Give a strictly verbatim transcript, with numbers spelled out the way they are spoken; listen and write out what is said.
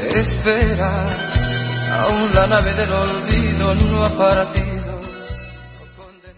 Espera, aún la nave del olvido no ha partido.